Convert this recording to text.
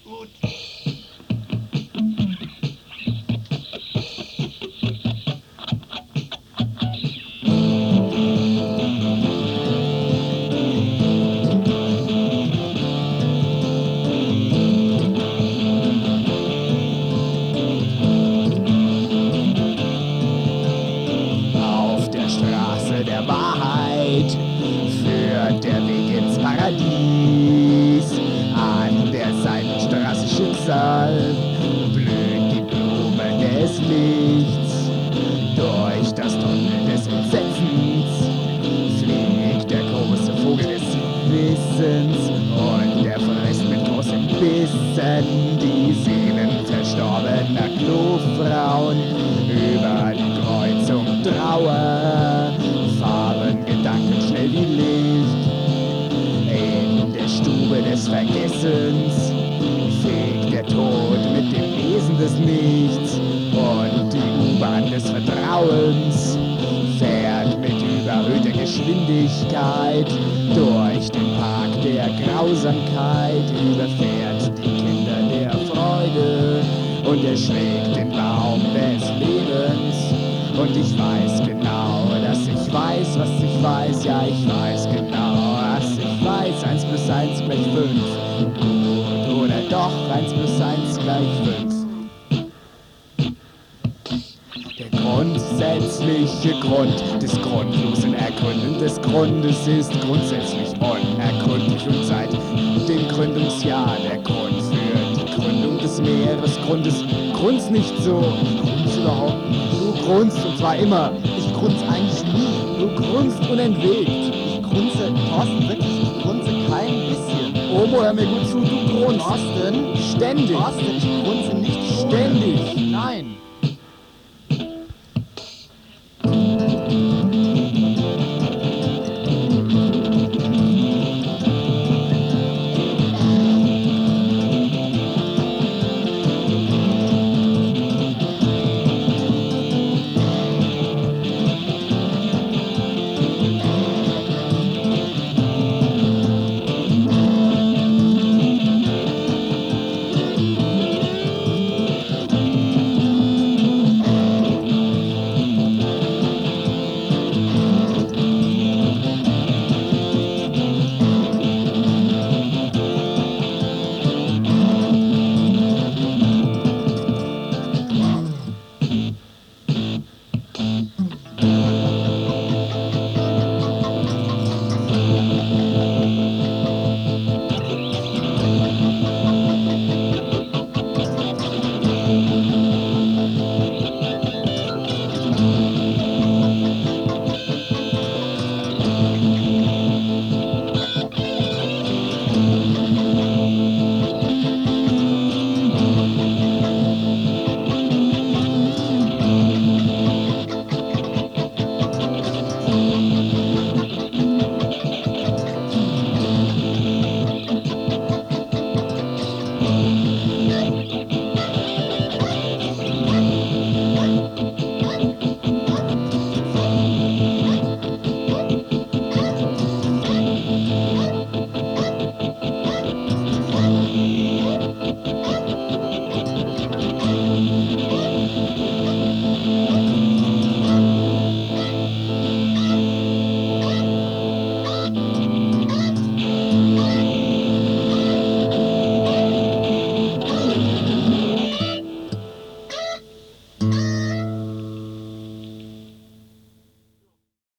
Gut. Auf der Straße der Wahrheit führt der Weg ins Paradies. An der Seitenstraße Schicksal blüht die Blume des Lichts. Durch das Tunnel des Entsetzens fliegt der große Vogel des Wissens und der frisst mit großem Bissen die Seelen verstorbener Klofrauen. Über die Kreuzung Trauer fahren Gedanken schnell wie Licht. In der Stube des Vergessens fegt der Tod mit dem Wesen des Nichts. Und die U-Bahn des Vertrauens fährt mit überhöhter Geschwindigkeit durch den Park der Grausamkeit, überfährt die Kinder der Freude und erschlägt den Baum des Lebens. Und ich weiß genau, dass ich weiß, was ich weiß. Ja, ich weiß genau, was ich weiß. 1 plus 1 gleich 5. Gut oder doch, 1 plus 1 gleich 5. Der grundsätzliche Grund des grundlosen Ergründen des Grundes ist grundsätzlich unergründlich und seit dem Gründungsjahr der Grund für die Gründung des Meeresgrundes. Grunz nicht so, ich grunz überhaupt nicht. Du grunzt und zwar immer. Ich grunze eigentlich nie. Du grunzt unentwegt. Ich grunze, Thorsten, wirklich, ich grunze kein bisschen. Omo, hör mir gut zu, du grunzt. Thorsten, Ständig. Thorsten, ich grunze nicht Ständig. Nein.